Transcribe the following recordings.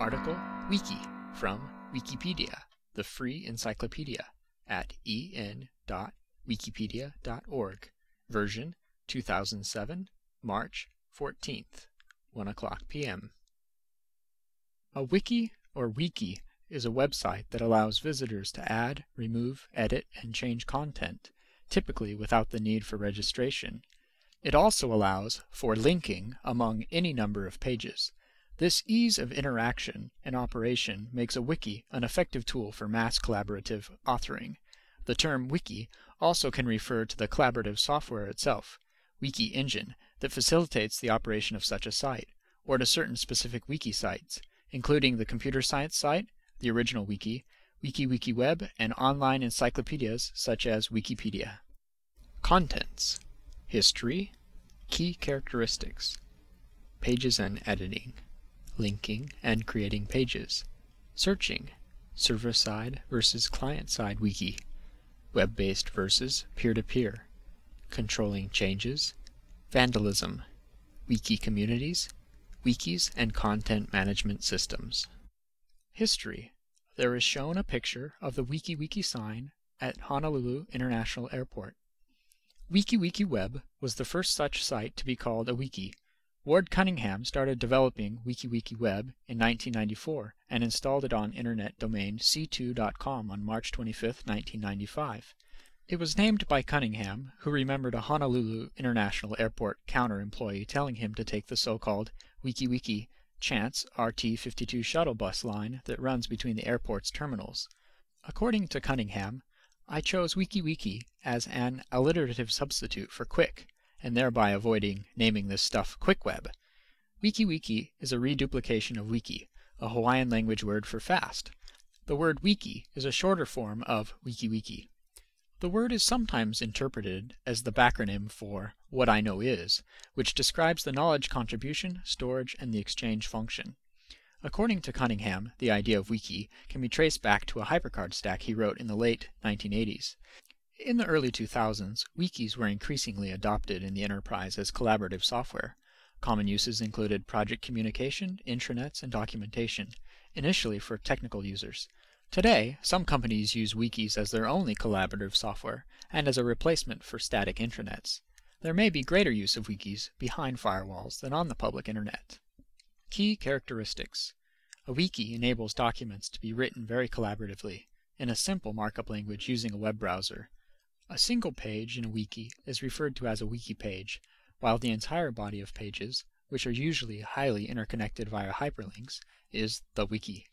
article Wiki from Wikipedia, the free encyclopedia, at en.wikipedia.org, version 2007, March 14th, 1 o'clock p.m. A wiki or wiki is a website that allows visitors to add, remove, edit, and change content, typically without the need for registration. It also allows for linking among any number of pages. This ease of interaction and operation makes a wiki an effective tool for mass collaborative authoring. The term wiki also can refer to the collaborative software itself, Wiki Engine, that facilitates the operation of such a site, or to certain specific wiki sites, including the computer science site, the original wiki, WikiWeb, and online encyclopedias such as Wikipedia. Contents: history, key characteristics, pages and editing, linking and creating pages, searching, server-side versus client-side wiki, web-based versus peer-to-peer, controlling changes, vandalism, wiki communities, wikis and content management systems. History. There is shown a picture of the WikiWiki sign at Honolulu International Airport. WikiWeb was the first such site to be called a wiki. Ward Cunningham started developing WikiWeb in 1994 and installed it on internet domain c2.com on March 25, 1995. It was named by Cunningham, who remembered a Honolulu International Airport counter employee telling him to take the so-called WikiWiki Chance RT-52 shuttle bus line that runs between the airport's terminals. According to Cunningham, I chose WikiWiki as an alliterative substitute for quick, and thereby avoiding naming this stuff QuickWeb. WikiWiki is a reduplication of wiki, a Hawaiian language word for fast. The word wiki is a shorter form of WikiWiki. The word is sometimes interpreted as the backronym for What I Know Is, which describes the knowledge contribution, storage, and the exchange function. According to Cunningham, the idea of wiki can be traced back to a hypercard stack he wrote in the late 1980s. In the early 2000s, wikis were increasingly adopted in the enterprise as collaborative software. Common uses included project communication, intranets, and documentation, initially for technical users. Today, some companies use wikis as their only collaborative software and as a replacement for static intranets. There may be greater use of wikis behind firewalls than on the public internet. Key characteristics. A wiki enables documents to be written very collaboratively, in a simple markup language using a web browser. A single page in a wiki is referred to as a wiki page, while the entire body of pages, which are usually highly interconnected via hyperlinks, is the wiki.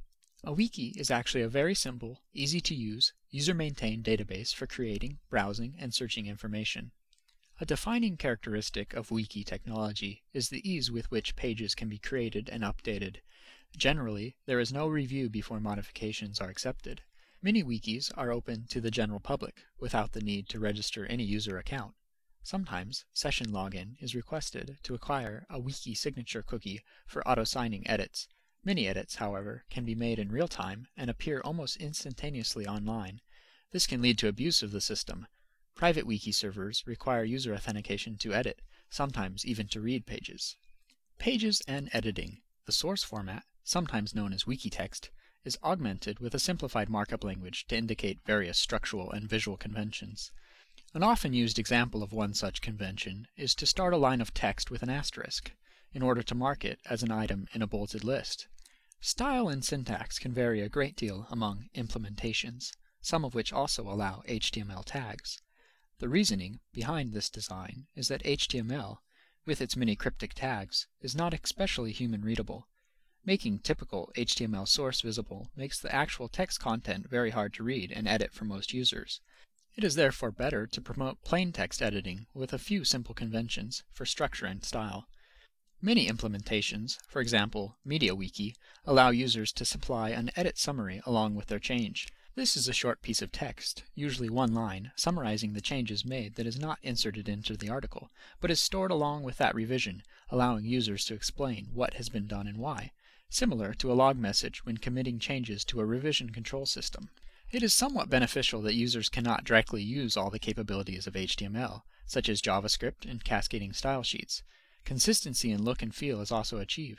A wiki is actually a very simple, easy-to-use, user-maintained database for creating, browsing, and searching information. A defining characteristic of wiki technology is the ease with which pages can be created and updated. Generally, there is no review before modifications are accepted. Many wikis are open to the general public without the need to register any user account. Sometimes, session login is requested to acquire a wiki signature cookie for auto-signing edits. Many edits, however, can be made in real time and appear almost instantaneously online. This can lead to abuse of the system. Private wiki servers require user authentication to edit, sometimes even to read pages. Pages and editing. The source format, sometimes known as Wikitext, is augmented with a simplified markup language to indicate various structural and visual conventions. An often used example of one such convention is to start a line of text with an asterisk, in order to mark it as an item in a bolded list. Style and syntax can vary a great deal among implementations, some of which also allow HTML tags. The reasoning behind this design is that HTML, with its many cryptic tags, is not especially human-readable. Making typical HTML source visible makes the actual text content very hard to read and edit for most users. It is therefore better to promote plain text editing with a few simple conventions for structure and style. Many implementations, for example MediaWiki, allow users to supply an edit summary along with their change. This is a short piece of text, usually one line, summarizing the changes made that is not inserted into the article, but is stored along with that revision, allowing users to explain what has been done and why, similar to a log message when committing changes to a revision control system. It is somewhat beneficial that users cannot directly use all the capabilities of HTML, such as JavaScript and cascading style sheets. Consistency in look and feel is also achieved.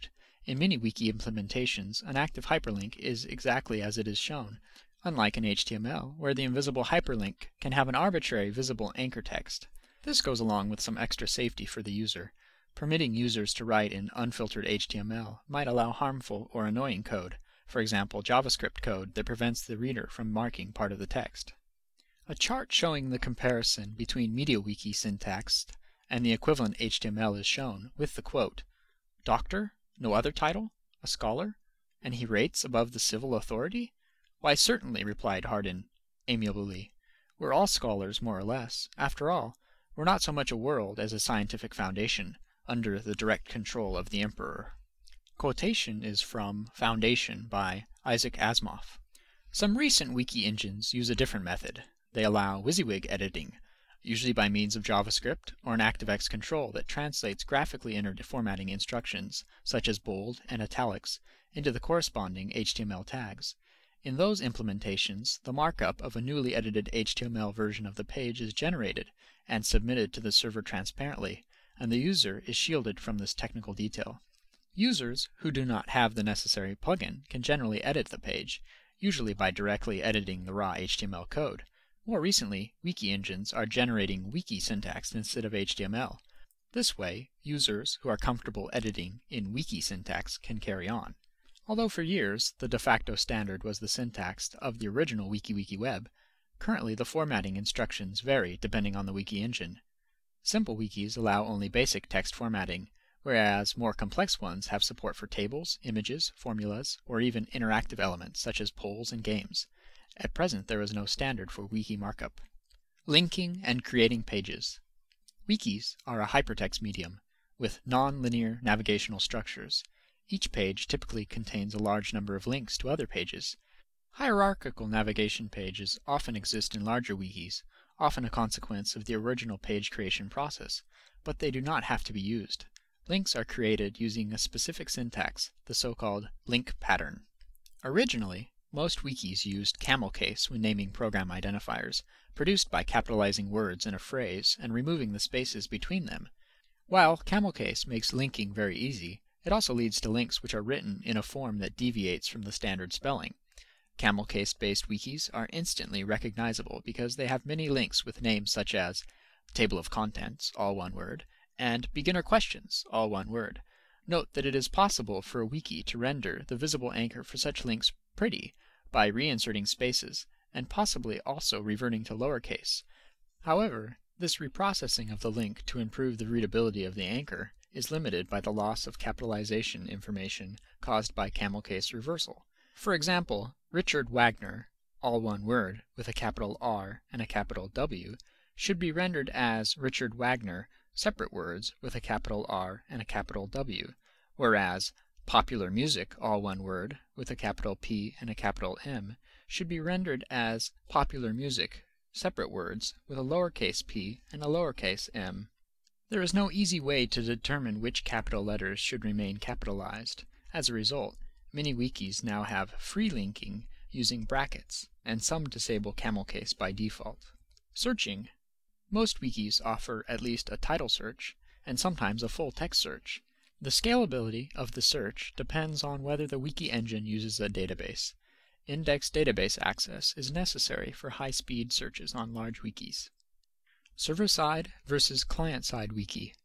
In many wiki implementations, an active hyperlink is exactly as it is shown, unlike in HTML, where the invisible hyperlink can have an arbitrary visible anchor text. This goes along with some extra safety for the user. Permitting users to write in unfiltered HTML might allow harmful or annoying code, for example JavaScript code that prevents the reader from marking part of the text. A chart showing the comparison between MediaWiki syntax and the equivalent HTML is shown, with the quote, "Doctor? No other title? A scholar? And he rates above the civil authority? Why certainly," replied Hardin amiably. "We're all scholars, more or less. After all, we're not so much a world as a scientific foundation, under the direct control of the emperor." Quotation is from Foundation by Isaac Asimov. Some recent wiki engines use a different method. They allow WYSIWYG editing, usually by means of JavaScript or an ActiveX control that translates graphically entered formatting instructions, such as bold and italics, into the corresponding HTML tags. In those implementations, the markup of a newly edited HTML version of the page is generated and submitted to the server transparently, and the user is shielded from this technical detail. Users who do not have the necessary plugin can generally edit the page, usually by directly editing the raw HTML code. More recently, wiki engines are generating wiki syntax instead of HTML. This way, users who are comfortable editing in wiki syntax can carry on. Although for years the de facto standard was the syntax of the original WikiWeb, currently the formatting instructions vary depending on the wiki engine. Simple wikis allow only basic text formatting, whereas more complex ones have support for tables, images, formulas, or even interactive elements such as polls and games. At present, there is no standard for wiki markup. Linking and creating pages. Wikis are a hypertext medium with non-linear navigational structures. Each page typically contains a large number of links to other pages. Hierarchical navigation pages often exist in larger wikis, often a consequence of the original page creation process, but they do not have to be used. Links are created using a specific syntax, the so-called link pattern. Originally, most wikis used camel case when naming program identifiers, produced by capitalizing words in a phrase and removing the spaces between them. While camel case makes linking very easy, it also leads to links which are written in a form that deviates from the standard spelling. Camel case-based wikis are instantly recognizable because they have many links with names such as table of contents, all one word, and beginner questions, all one word. Note that it is possible for a wiki to render the visible anchor for such links pretty by reinserting spaces, and possibly also reverting to lowercase. However, this reprocessing of the link to improve the readability of the anchor is limited by the loss of capitalization information caused by camel case reversal. For example, Richard Wagner, all one word, with a capital R and a capital W, should be rendered as Richard Wagner, separate words, with a capital R and a capital W, whereas popular music, all one word, with a capital P and a capital M, should be rendered as popular music, separate words, with a lowercase p and a lowercase m. There is no easy way to determine which capital letters should remain capitalized. As a result, many wikis now have free linking using brackets, and some disable camel case by default. Searching. Most wikis offer at least a title search, and sometimes a full text search. The scalability of the search depends on whether the wiki engine uses a database. Index database access is necessary for high-speed searches on large wikis. Server-side versus client-side wiki.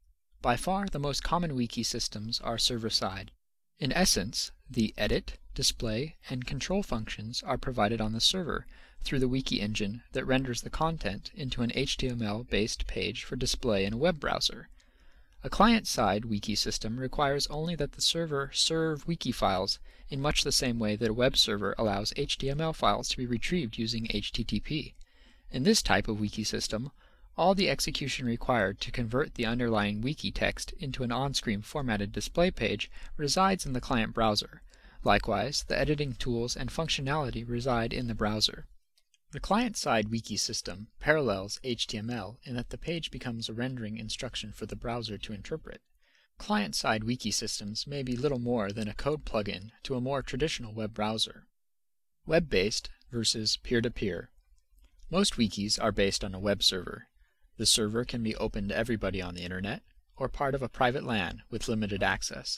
By far the most common wiki systems are server-side. In essence, the edit, display, and control functions are provided on the server through the wiki engine that renders the content into an HTML-based page for display in a web browser. A client-side wiki system requires only that the server serve wiki files in much the same way that a web server allows HTML files to be retrieved using HTTP. In this type of wiki system, all the execution required to convert the underlying wiki text into an on-screen formatted display page resides in the client browser. Likewise, the editing tools and functionality reside in the browser. The client-side wiki system parallels HTML in that the page becomes a rendering instruction for the browser to interpret. Client-side wiki systems may be little more than a code plugin to a more traditional web browser. Web-based versus peer-to-peer. Most wikis are based on a web server. The server can be open to everybody on the internet, or part of a private LAN with limited access.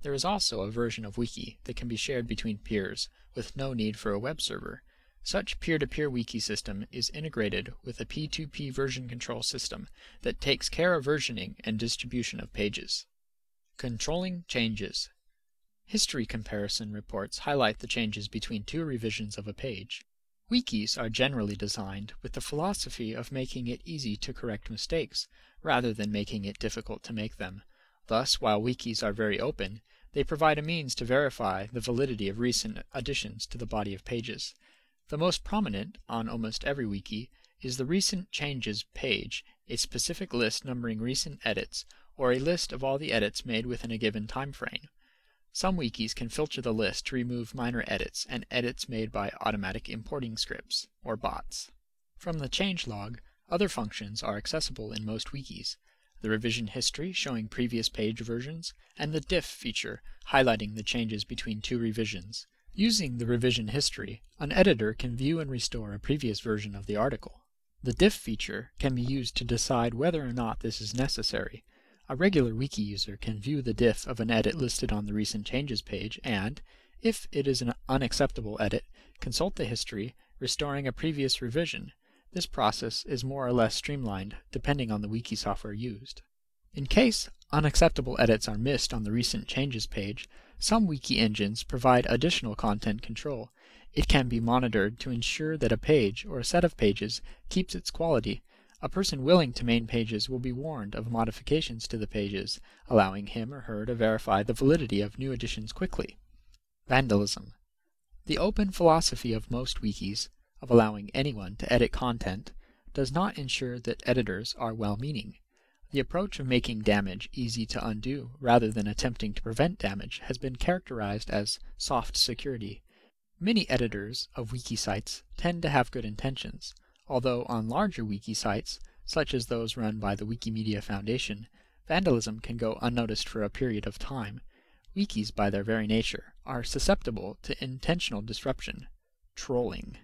There is also a version of Wiki that can be shared between peers with no need for a web server. Such peer-to-peer wiki system is integrated with a P2P version control system that takes care of versioning and distribution of pages. Controlling changes. History comparison reports highlight the changes between two revisions of a page. Wikis are generally designed with the philosophy of making it easy to correct mistakes, rather than making it difficult to make them. Thus, while wikis are very open, they provide a means to verify the validity of recent additions to the body of pages. The most prominent on almost every wiki is the Recent Changes page, a specific list numbering recent edits, or a list of all the edits made within a given time frame. Some wikis can filter the list to remove minor edits and edits made by automatic importing scripts, or bots. From the changelog, other functions are accessible in most wikis: the revision history showing previous page versions, and the diff feature highlighting the changes between two revisions. Using the revision history, an editor can view and restore a previous version of the article. The diff feature can be used to decide whether or not this is necessary. A regular wiki user can view the diff of an edit listed on the Recent Changes page and, if it is an unacceptable edit, consult the history, restoring a previous revision. This process is more or less streamlined depending on the wiki software used. In case unacceptable edits are missed on the Recent Changes page, some wiki engines provide additional content control. It can be monitored to ensure that a page or a set of pages keeps its quality. A person willing to main pages will be warned of modifications to the pages, allowing him or her to verify the validity of new additions quickly. Vandalism. The open philosophy of most wikis, of allowing anyone to edit content, does not ensure that editors are well-meaning. The approach of making damage easy to undo rather than attempting to prevent damage has been characterized as soft security. Many editors of wiki sites tend to have good intentions, although on larger wiki sites, such as those run by the Wikimedia Foundation, vandalism can go unnoticed for a period of time. Wikis, by their very nature, are susceptible to intentional disruption. Trolling.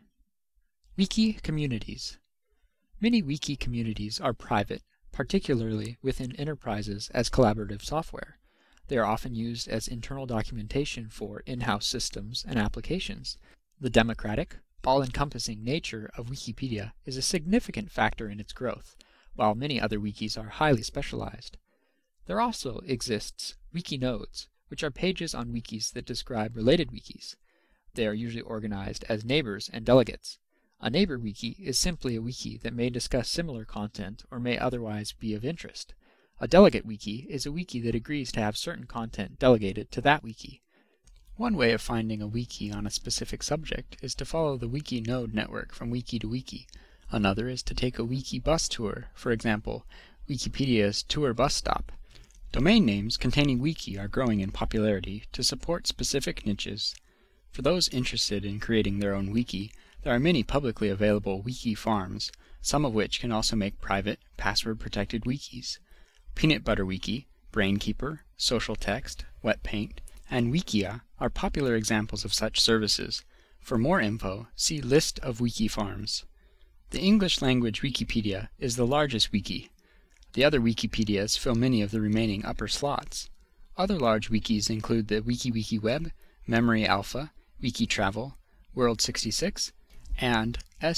Wiki communities. Many wiki communities are private, particularly within enterprises as collaborative software. They are often used as internal documentation for in-house systems and applications. The democratic, all-encompassing nature of Wikipedia is a significant factor in its growth, while many other wikis are highly specialized. There also exists wiki nodes, which are pages on wikis that describe related wikis. They are usually organized as neighbors and delegates. A neighbor wiki is simply a wiki that may discuss similar content or may otherwise be of interest. A delegate wiki is a wiki that agrees to have certain content delegated to that wiki. One way of finding a wiki on a specific subject is to follow the wiki node network from wiki to wiki. Another is to take a wiki bus tour, for example, Wikipedia's Tour Bus Stop. Domain names containing wiki are growing in popularity to support specific niches. For those interested in creating their own wiki, there are many publicly available wiki farms, some of which can also make private, password-protected wikis. Peanut Butter Wiki, Brainkeeper, Social Text, WetPaint, and Wikia are popular examples of such services. For more info, see List of wiki farms. The English-language Wikipedia is the largest wiki. The other Wikipedias fill many of the remaining upper slots. Other large wikis include the WikiWikiWeb, Memory Alpha, Wikitravel, World66, and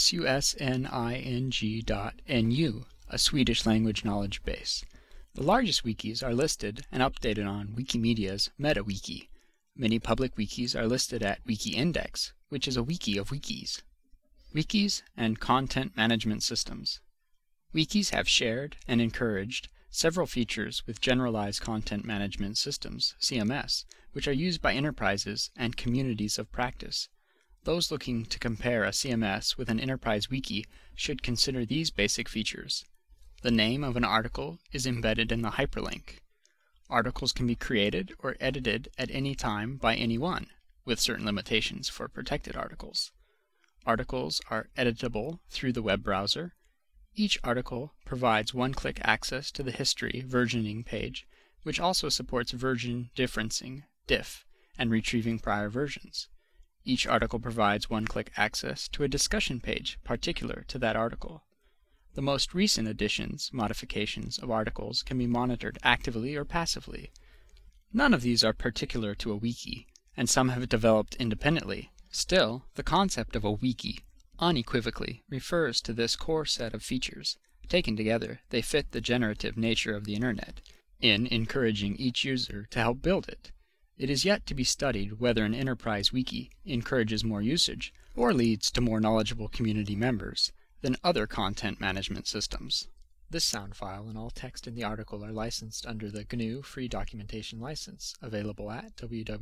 susning.nu, a Swedish language knowledge base. The largest wikis are listed and updated on Wikimedia's MetaWiki. Many public wikis are listed at WikiIndex, which is a wiki of wikis. Wikis and content management systems. Wikis have shared and encouraged several features with generalized content management systems, CMS, which are used by enterprises and communities of practice. Those looking to compare a CMS with an enterprise wiki should consider these basic features. The name of an article is embedded in the hyperlink. Articles can be created or edited at any time by anyone, with certain limitations for protected articles. Articles are editable through the web browser. Each article provides one-click access to the history versioning page, which also supports version differencing, diff, and retrieving prior versions. Each article provides one-click access to a discussion page particular to that article. The most recent additions, modifications of articles can be monitored actively or passively. None of these are particular to a wiki, and some have developed independently. Still, the concept of a wiki unequivocally refers to this core set of features. Taken together, they fit the generative nature of the Internet, in encouraging each user to help build it. It is yet to be studied whether an enterprise wiki encourages more usage, or leads to more knowledgeable community members, than other content management systems. This sound file and all text in the article are licensed under the GNU Free Documentation License, available at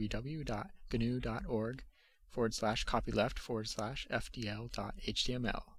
www.gnu.org/copyleft/fdl.html.